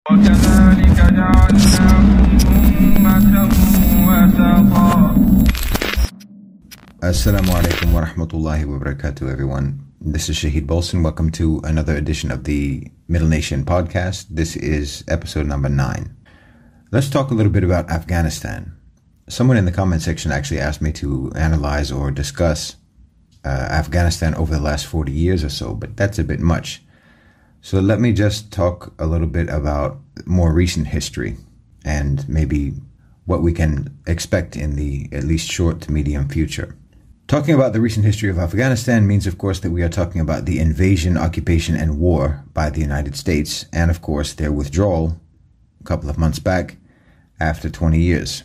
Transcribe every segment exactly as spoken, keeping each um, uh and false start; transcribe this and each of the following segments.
وكذلك جعلناكم أمة وسطا. Assalamu alaikum wa rahmatullahi wa barakatuh, everyone. This is Shahid Bolson. Welcome to another edition of the Middle Nation podcast. This is episode number nine. Let's talk a little bit about Afghanistan. Someone in the comment section actually asked me to analyze or discuss uh, Afghanistan over the last forty years or so, but that's a bit much. So let me just talk a little bit about more recent history and maybe what we can expect in the at least short to medium future. Talking about the recent history of Afghanistan means, of course, that we are talking about the invasion, occupation, and war by the United States, and, of course, their withdrawal a couple of months back after twenty years.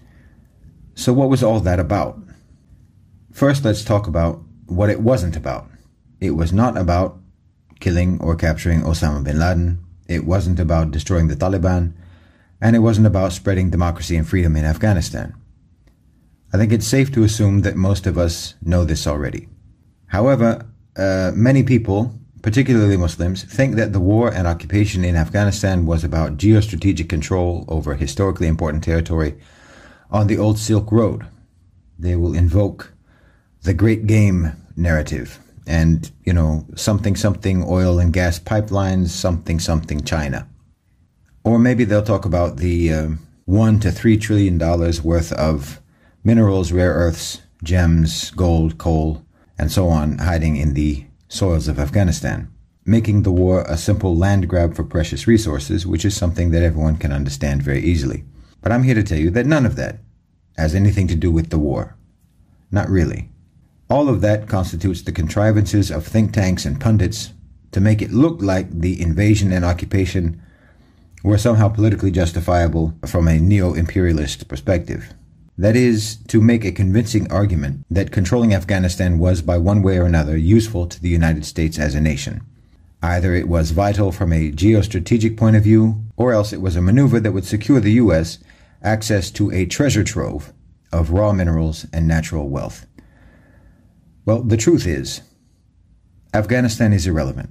So what was all that about? First, let's talk about what it wasn't about. It was not about killing or capturing Osama bin Laden. It wasn't about destroying the Taliban. And it wasn't about spreading democracy and freedom in Afghanistan. I think it's safe to assume that most of us know this already. However, uh, many people, particularly Muslims, think that the war and occupation in Afghanistan was about geostrategic control over historically important territory on the old Silk Road. They will invoke the Great Game narrative and, you know, something, something oil and gas pipelines, something, something China. Or maybe they'll talk about the uh, one to three trillion dollars worth of minerals, rare earths, gems, gold, coal, and so on hiding in the soils of Afghanistan, making the war a simple land grab for precious resources, which is something that everyone can understand very easily. But I'm here to tell you that none of that has anything to do with the war. Not really. All of that constitutes the contrivances of think tanks and pundits to make it look like the invasion and occupation were somehow politically justifiable from a neo-imperialist perspective. That is, to make a convincing argument that controlling Afghanistan was, by one way or another, useful to the United States as a nation. Either it was vital from a geostrategic point of view, or else it was a maneuver that would secure the U S access to a treasure trove of raw minerals and natural wealth. Well, the truth is, Afghanistan is irrelevant.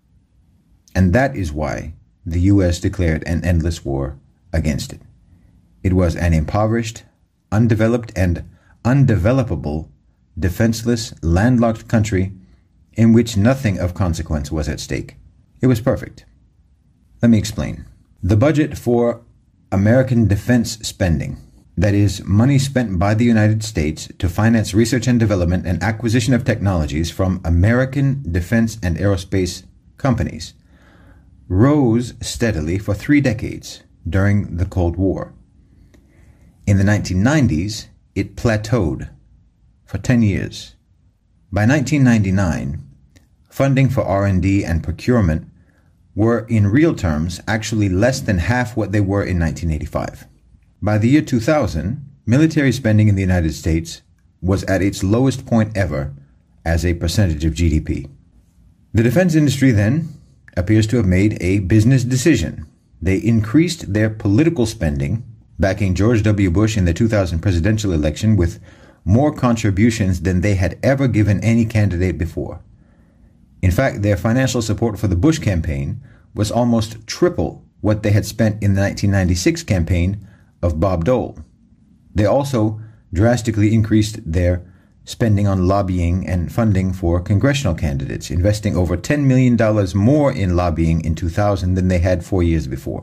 And that is why the U S declared an endless war against it. It was an impoverished, undeveloped, and undevelopable, defenseless, landlocked country in which nothing of consequence was at stake. It was perfect. Let me explain. The budget for American defense spending, that is, money spent by the United States to finance research and development and acquisition of technologies from American defense and aerospace companies, rose steadily for three decades during the Cold War. In the nineteen nineties, it plateaued for ten years. By nineteen ninety-nine, funding for R and D and procurement were, in real terms, actually less than half what they were in nineteen eighty-five. By the year two thousand, military spending in the United States was at its lowest point ever as a percentage of G D P. The defense industry then appears to have made a business decision. They increased their political spending, backing George W. Bush in the two thousand presidential election with more contributions than they had ever given any candidate before. In fact, their financial support for the Bush campaign was almost triple what they had spent in the nineteen ninety-six campaign of Bob Dole. They also drastically increased their spending on lobbying and funding for congressional candidates, investing over ten million dollars more in lobbying in two thousand than they had four years before.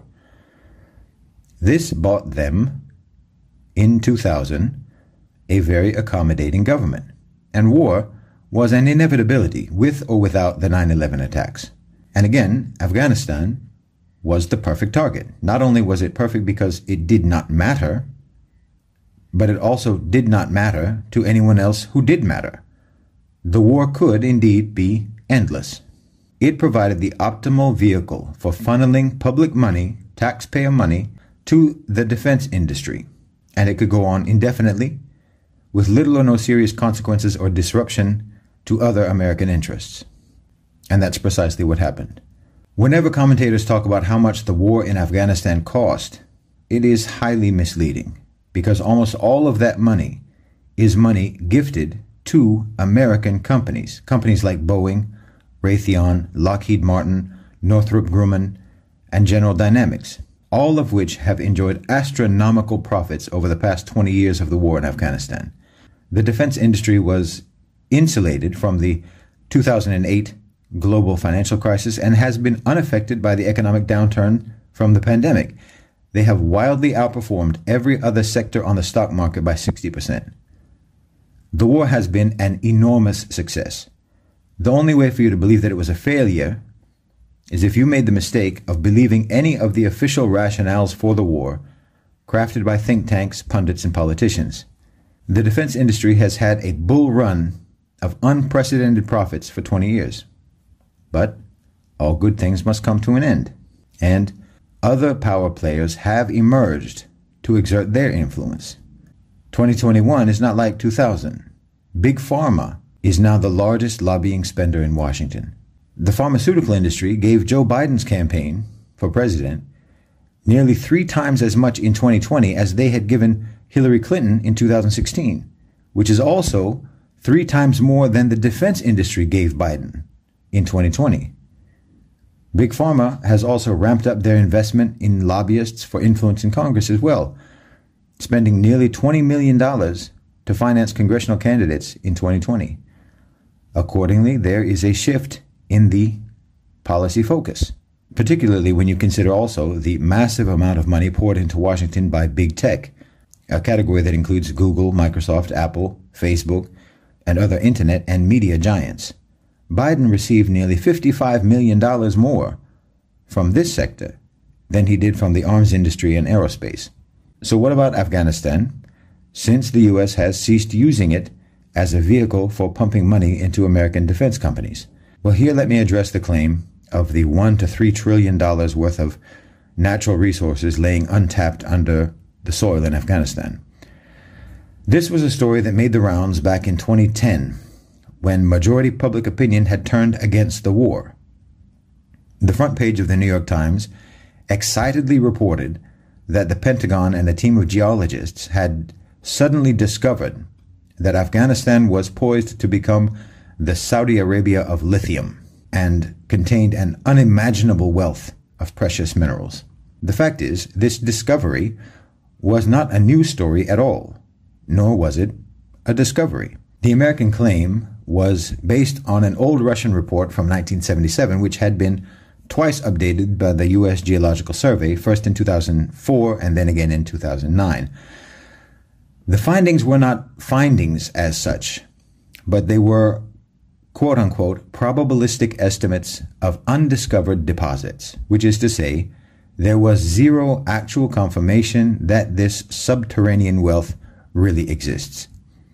This bought them, in two thousand, a very accommodating government, and war was an inevitability with or without the nine eleven attacks. And again, Afghanistan was the perfect target. Not only was it perfect because it did not matter, but it also did not matter to anyone else who did matter. The war could indeed be endless. It provided the optimal vehicle for funneling public money, taxpayer money, to the defense industry, and it could go on indefinitely with little or no serious consequences or disruption to other American interests. And that's precisely what happened. Whenever commentators talk about how much the war in Afghanistan cost, it is highly misleading, because almost all of that money is money gifted to American companies, companies like Boeing, Raytheon, Lockheed Martin, Northrop Grumman, and General Dynamics, all of which have enjoyed astronomical profits over the past twenty years of the war in Afghanistan. The defense industry was insulated from the two thousand eight global financial crisis and has been unaffected by the economic downturn from the pandemic. They have wildly outperformed every other sector on the stock market by sixty percent. The war has been an enormous success. The only way for you to believe that it was a failure is if you made the mistake of believing any of the official rationales for the war crafted by think tanks, pundits, and politicians. The defense industry has had a bull run of unprecedented profits for twenty years. But all good things must come to an end, and other power players have emerged to exert their influence. twenty twenty-one is not like two thousand. Big Pharma is now the largest lobbying spender in Washington. The pharmaceutical industry gave Joe Biden's campaign for president nearly three times as much in twenty twenty as they had given Hillary Clinton in two thousand sixteen, which is also three times more than the defense industry gave Biden in twenty twenty. Big Pharma has also ramped up their investment in lobbyists for influence in Congress as well, spending nearly twenty million dollars to finance congressional candidates in twenty twenty. Accordingly, there is a shift in the policy focus, particularly when you consider also the massive amount of money poured into Washington by big tech, a category that includes Google, Microsoft, Apple, Facebook, and other internet and media giants. Biden received nearly fifty-five million dollars more from this sector than he did from the arms industry and aerospace. So what about Afghanistan, since the U S has ceased using it as a vehicle for pumping money into American defense companies? Well, here let me address the claim of the one to three trillion dollars worth of natural resources laying untapped under the soil in Afghanistan. This was a story that made the rounds back in twenty ten, when majority public opinion had turned against the war. The front page of the New York Times excitedly reported that the Pentagon and a team of geologists had suddenly discovered that Afghanistan was poised to become the Saudi Arabia of lithium and contained an unimaginable wealth of precious minerals. The fact is, this discovery was not a news story at all, nor was it a discovery. The American claim was based on an old Russian report from nineteen seventy-seven, which had been twice updated by the U S Geological Survey, first in two thousand four and then again in two thousand nine. The findings were not findings as such, but they were, quote-unquote, probabilistic estimates of undiscovered deposits, which is to say, there was zero actual confirmation that this subterranean wealth really exists.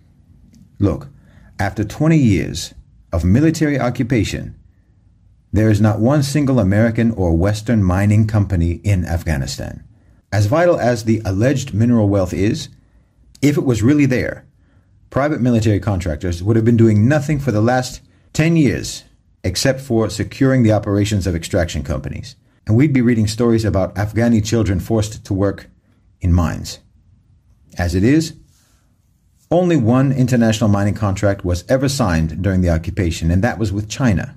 Look, after twenty years of military occupation, there is not one single American or Western mining company in Afghanistan. As vital as the alleged mineral wealth is, if it was really there, private military contractors would have been doing nothing for the last ten years except for securing the operations of extraction companies. And we'd be reading stories about Afghani children forced to work in mines. As it is, only one international mining contract was ever signed during the occupation, and that was with China.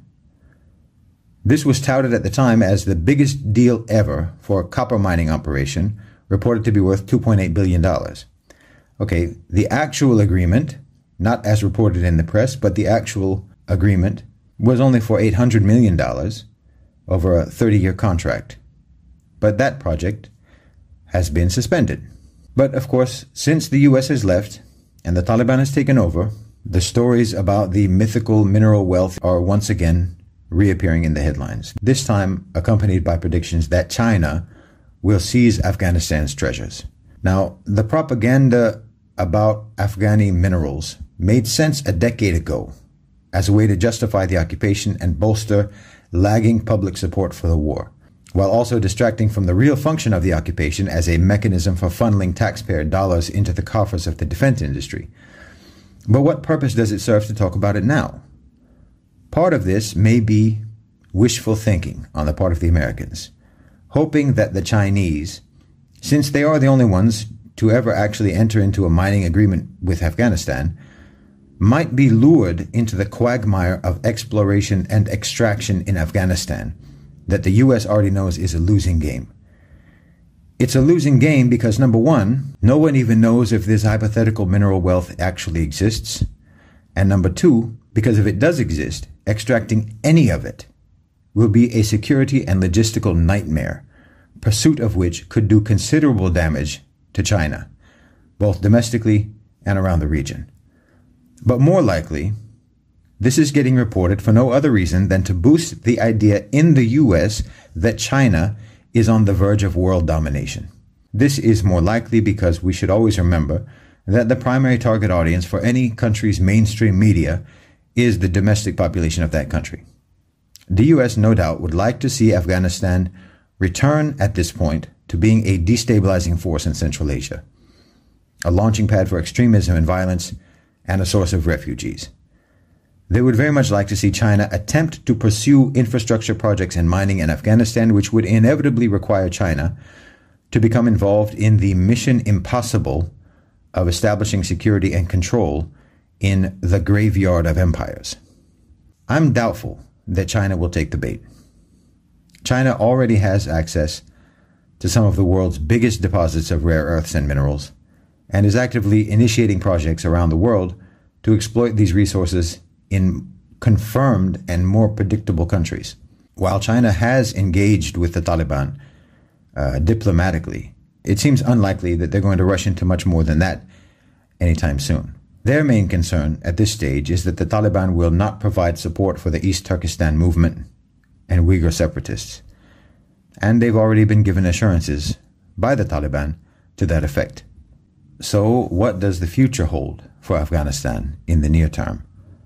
This was touted at the time as the biggest deal ever for a copper mining operation, reported to be worth two point eight billion dollars. Okay, the actual agreement, not as reported in the press, but the actual agreement was only for eight hundred million dollars over a thirty-year contract. But that project has been suspended. But of course, since the U S has left and the Taliban has taken over, the stories about the mythical mineral wealth are once again reappearing in the headlines, this time accompanied by predictions that China will seize Afghanistan's treasures. Now, the propaganda about Afghani minerals made sense a decade ago as a way to justify the occupation and bolster lagging public support for the war, while also distracting from the real function of the occupation as a mechanism for funneling taxpayer dollars into the coffers of the defense industry. But what purpose does it serve to talk about it now? Part of this may be wishful thinking on the part of the Americans, hoping that the Chinese, since they are the only ones to ever actually enter into a mining agreement with Afghanistan, might be lured into the quagmire of exploration and extraction in Afghanistan that the U S already knows is a losing game. It's a losing game because, number one, no one even knows if this hypothetical mineral wealth actually exists. And number two, because if it does exist, extracting any of it will be a security and logistical nightmare, pursuit of which could do considerable damage to China, both domestically and around the region. But more likely, this is getting reported for no other reason than to boost the idea in the U S that China is on the verge of world domination. This is more likely because we should always remember that the primary target audience for any country's mainstream media is the domestic population of that country. The U S no doubt would like to see Afghanistan return at this point to being a destabilizing force in Central Asia, a launching pad for extremism and violence, and a source of refugees. They would very much like to see China attempt to pursue infrastructure projects and mining in Afghanistan, which would inevitably require China to become involved in the mission impossible of establishing security and control in the graveyard of empires. I'm doubtful that China will take the bait. China already has access to some of the world's biggest deposits of rare earths and minerals, and is actively initiating projects around the world to exploit these resources in confirmed and more predictable countries. While China has engaged with the Taliban uh, diplomatically, it seems unlikely that they're going to rush into much more than that anytime soon. Their main concern at this stage is that the Taliban will not provide support for the East Turkestan movement and Uyghur separatists, and they've already been given assurances by the Taliban to that effect. So what does the future hold for Afghanistan in the near term?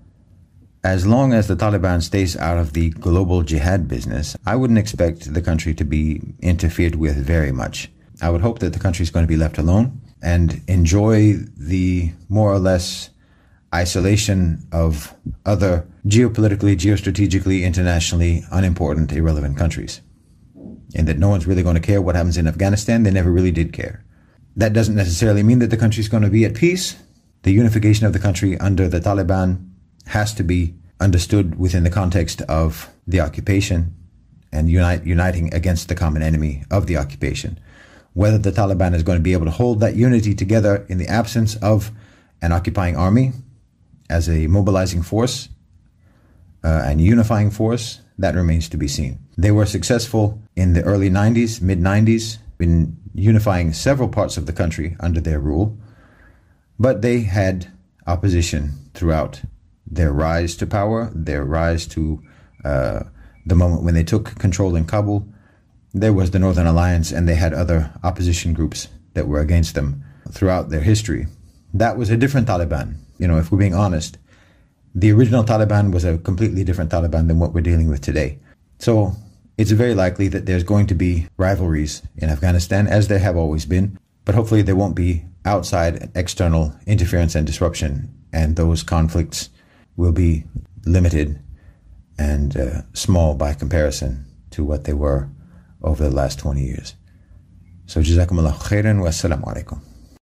As long as the Taliban stays out of the global jihad business, I wouldn't expect the country to be interfered with very much. I would hope that the country is going to be left alone and enjoy the more or less isolation of other geopolitically, geostrategically, internationally unimportant, irrelevant countries. And that no one's really going to care what happens in Afghanistan. They never really did care. That doesn't necessarily mean that the country is going to be at peace. The unification of the country under the Taliban has to be understood within the context of the occupation and unite, uniting against the common enemy of the occupation. Whether the Taliban is going to be able to hold that unity together in the absence of an occupying army as a mobilizing force uh, and unifying force, that remains to be seen. They were successful in the early nineties, mid nineties, in unifying several parts of the country under their rule, but they had opposition throughout their rise to power, their rise to uh, the moment when they took control in Kabul. There was the Northern Alliance, and they had other opposition groups that were against them throughout their history. That was a different Taliban. You know, if we're being honest, the original Taliban was a completely different Taliban than what we're dealing with today. So it's very likely that there's going to be rivalries in Afghanistan, as there have always been, but hopefully there won't be outside external interference and disruption, and those conflicts will be limited and uh, small by comparison to what they were over the last twenty years. So jazakumullahu khairan wa assalamu alaikum.